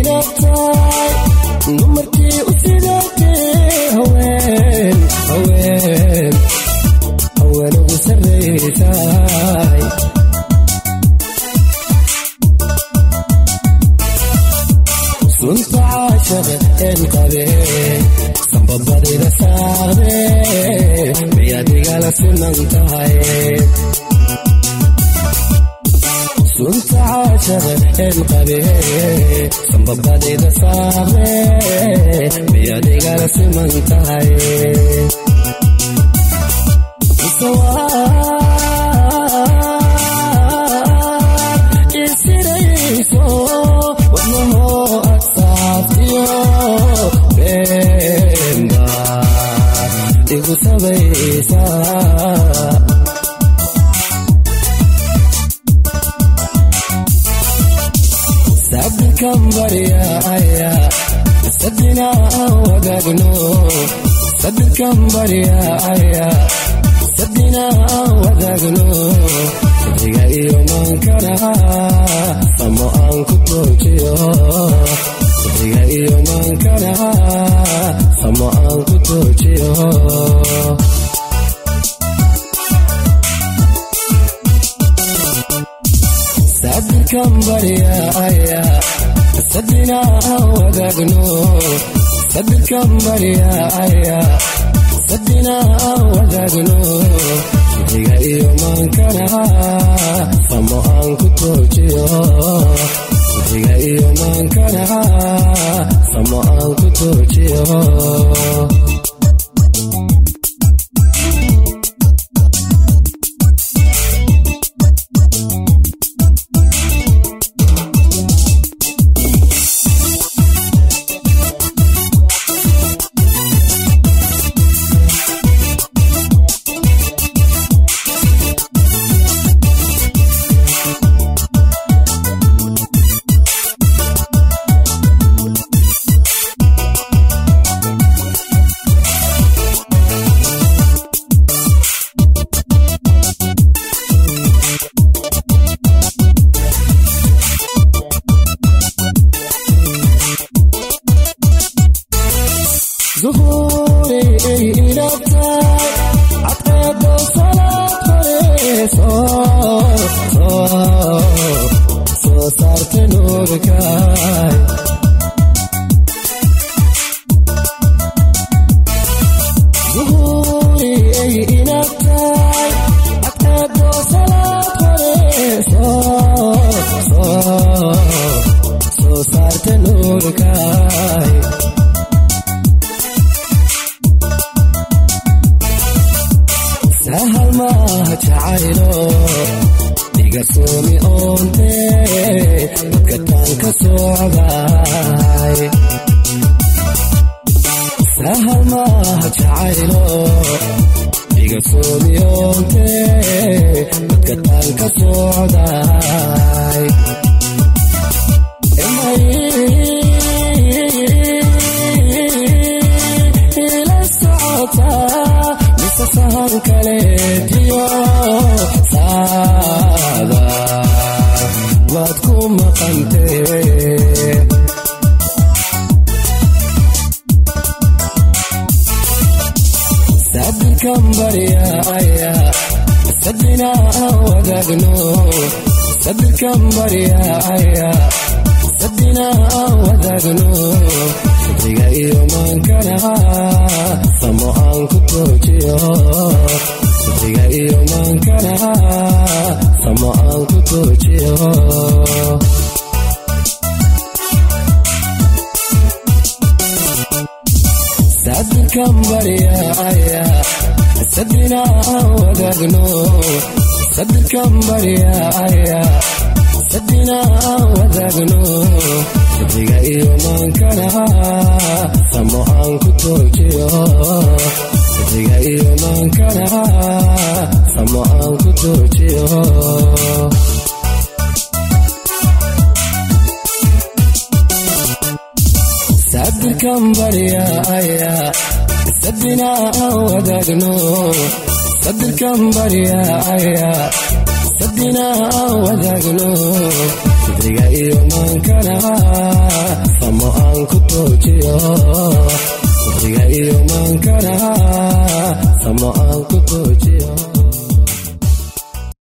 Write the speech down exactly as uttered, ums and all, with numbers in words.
إلبتاي نمرتي أسيدتي هوين هوين هوين وسريتاي كنت عاشق القبيل صببري لساغي بيدي جالس منتهي كنت عاشق القبيل صببري لساغي بيدي جالس منتهي سواء يسيريسو وابنه Benda Ibu sabisa Sabir kambaria aya Sabina wadagno Sabir kambaria aya Sabina wadagno Sabriga iyo mankara Samo anku tochiyo Sabriga iyo mankara Samo anku tochiyo Sabir kambaria aya Sabina wadagno Sabir kambaria aya Sabina wadagno Sabriga iyo mankara Samo anku tochiyo Sabriga iyo mankara Samo anku tochiyo ظهوري إلبتاي عقد صلاة فريسو صو صو صارت نوركاي ظهوري إلبتاي عقد صلاة فريسو صو صو صارت نوركاي سهل ما تعايلو يقصوني أونتي بكتان كسوعباي سهل ما تعايلو يقصوني أونتي بكتان كسوعباي Sahan kaletiyo sada wad ku maqante sabir kambaria aya sabina wadagno sabir kambaria aya sabina wadagno Sabriga iyo mankara Samo anku tochiyo Sabriga iyo mankara Samo anku tochiyo Sabir kambaria aya Sabina wadagno Sabir kambaria aya Sabina wadagno Sabriga iyo mankara Samo anku tochiyo Sabriga iyo mankara Samo anku tochiyo Sabir kambaria aya Sabina wadagno Sabir kambaria aya Sabina wadagno sadriga iyo maankana samo aan ku toojiyo sadriga iyo maankana samo aan ku toojiyo